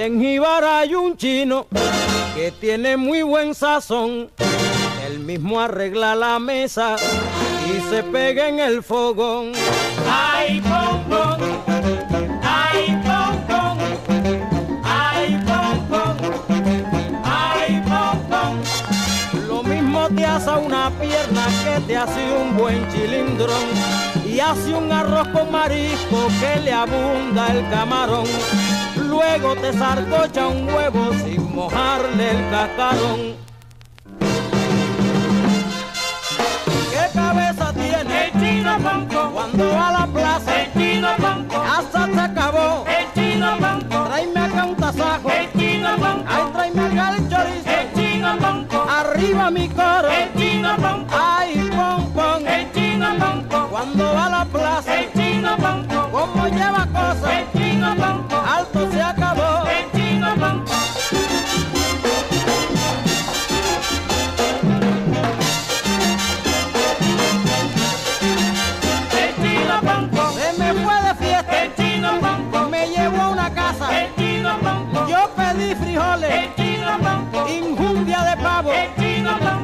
Allá en Jíbara hay un chino que tiene muy buen sazón. Él mismo arregla la mesa y se pega en el fogón. Ay, pom, pom, ay, pom, pom, ay, pom, pom, ay, pom, pom. Lo mismo te asa una pierna que te hace un buen chilindrón, y hace un arroz con marisco que le abunda el camarón. Luego te zarcocha un huevo sin mojarle el cascarón. ¿Qué cabeza tiene El chino pom, pom, cuando va a la plaza? el chino pom, pom, Hasta se acabó. el chino pom, pom, Tráeme acá un tasajo. el chino pom, Ay, pom, tráeme acá el chorizo. el chino pom, pom, Arriba mi coro. el chino pom, pom, Ay, pom, pom. el chino pom, pom, Cuando va a la plaza, el chino pom, pom, como lleva cosas, el chino pom, pom, alto se acabó. el chino pom, pom. El chino pom, pom, Se me fue de fiesta, el chino pom, pom, me llevó a una casa. el chino pom, pom, Yo pedí frijoles, el chino pom, pom, injundia de pavo, el chino pom,